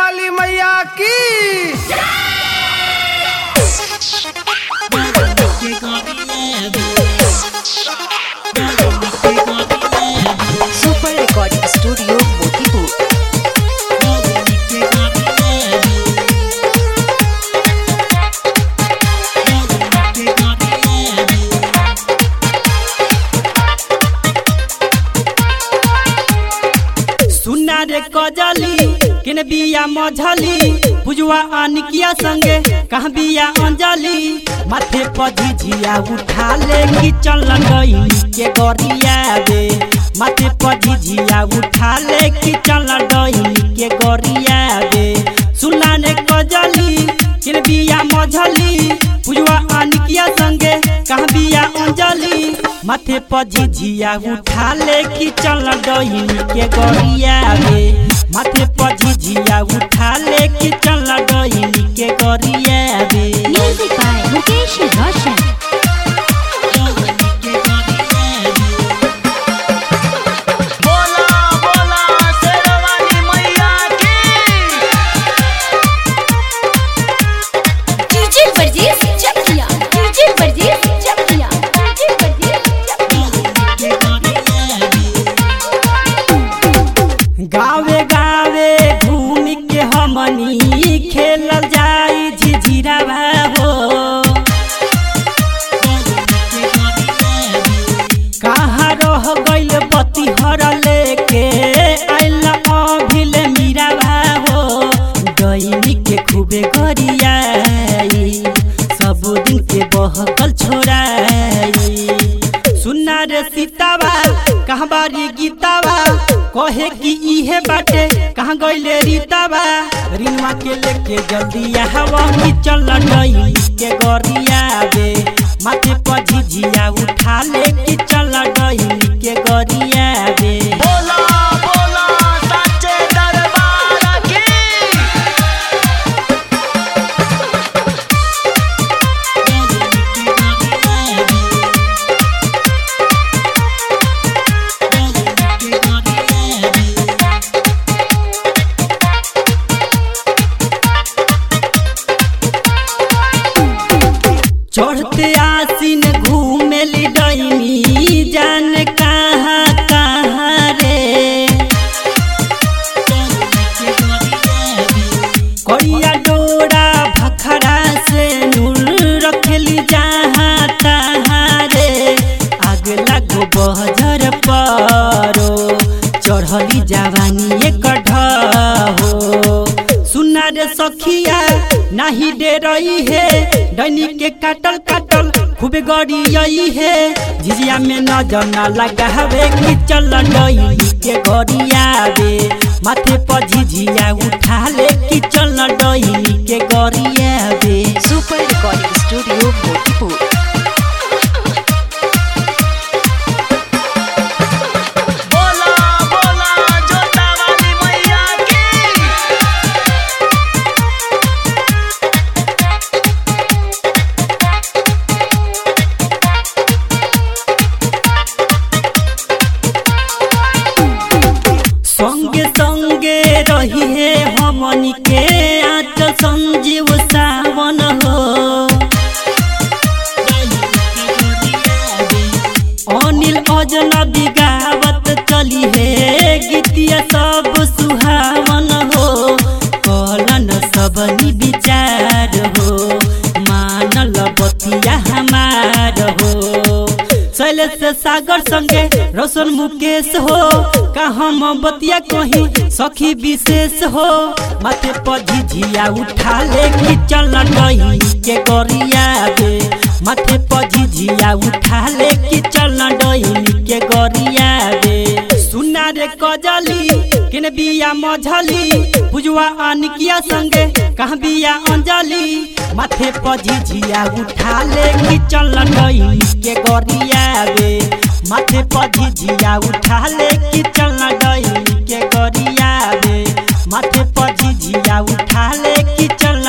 वाली मैया की। Super recording studio Motipur. सुना रे कजली किन बिया मझली पुजवा अनकिया संगे कहाँ बिया अंजलि माथे पर झिझिया उठा ले कि चल गई के गरिया बे माथे पर झिझिया उठा ले कि चल गई के गरिया बे सुना रे कजली किन बिया मझली पुजवा अनकिया संगे कहाँ बिया अंजलि माथे पर झिझिया उठा ले कि चल गई के गरिया बे माथे पर झिझिया उठा ले कि चल गई के गरिया बे। Music by Mukesh Roshan. गावे गावे घूम के हमनी खेलल जाई झिझिरावा हो कहाँ रह गइल बती हर लेके आइल अभिल मीरावा हो गइनी के खूबे गरियाई सब दिन के बहकल छोड़ाई सुना रे सीतावा कहाँ बारी गीतावा कहे कि इहे बाटे कहाँ गइले रीतावा रिनवा के लेके जल्दी हवा की चल गई के गरिया बे माथे पर झिझिया उठा ले कि चल गई के गरिया बे। चढ़ते आसीन घूमेली डैनी जान कहाँ कहाँ रे करिया डोरा भखरा से नूर रखेली जहाँ तहाँ रे आग लागो बहजर परो चढ़ली जवानी एक हो सुना रे सखिया नहीं दे रही है डैनी के काटल काटल खूबे गड़ी है झिझिया में नजर न लगा हवे कि चल गई के गरिया बे माथे पर झिझिया उठा ले कि चल गई के गरिया बे। Super recording studio Motipur. संगे संगे रही है हमनी के आच संजीव सावन हो अनिल अजनबी गावत चली है गीतिया सब सुहावन हो कहलन सबनी विचार हो मानल बतिया हमार हो शैलेश सागर संगे रोशन मुकेश हो का हम बतिया कहीं सखी विशेष हो माथे पर झिझिया उठा ले कि चल गई के गरिया बे माथे पर झिझिया उठा ले कि चल गई के गरिया बे सुना रे कजली किन बिया मझली पुजवा अनकिया संगे कहाँ बिया अंजलि माथे पर झिझिया उठा ले कि चल गई के गरिया बे माथे पर झिझिया उठा ले कि चल गई के गरिया बे माथे पर झिझिया उठा ले कि चल